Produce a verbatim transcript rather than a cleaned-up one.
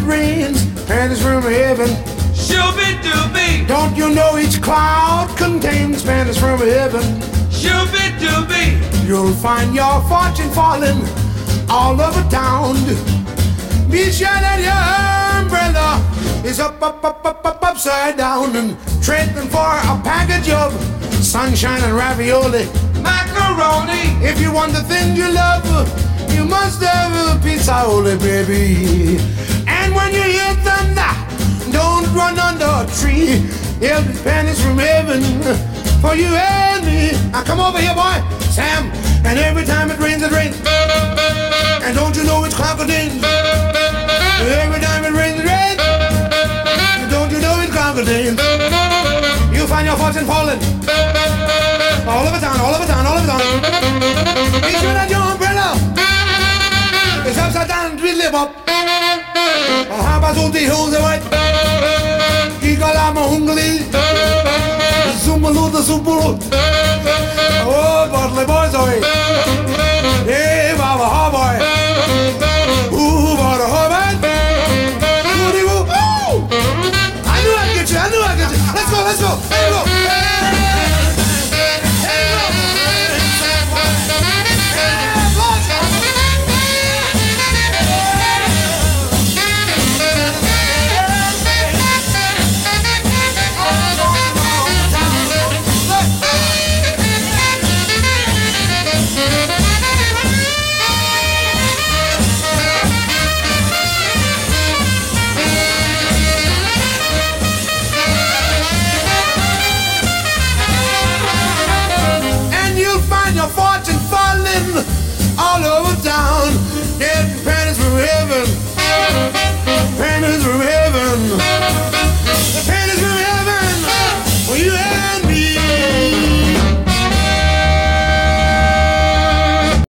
rains, pennies from heaven. Shooby-dooby. Don't you know each cloud contains pennies from heaven? Shooby-dooby. You'll find your fortune falling all over town. Be sure that your umbrella is up, up, up, up, up, upside down, and trading for a package of sunshine and ravioli. Macaroni. If you want the thing you love, you must have a pizza, holy baby. And when you hear thunder, don't run under a tree. There'll be pennies from heaven for you and me. Now come over here, boy, Sam. And every time it rains, it rains. And don't you know it's crocodile? Every time it rains, it rains. And don't you know it's crocodile? You find your fortune falling all over town, all over town, all over town. Be sure that your umbrella is upside down, twiddly bop. Habazoti hose white. Gigalama hungly. Zumbaluta supuru.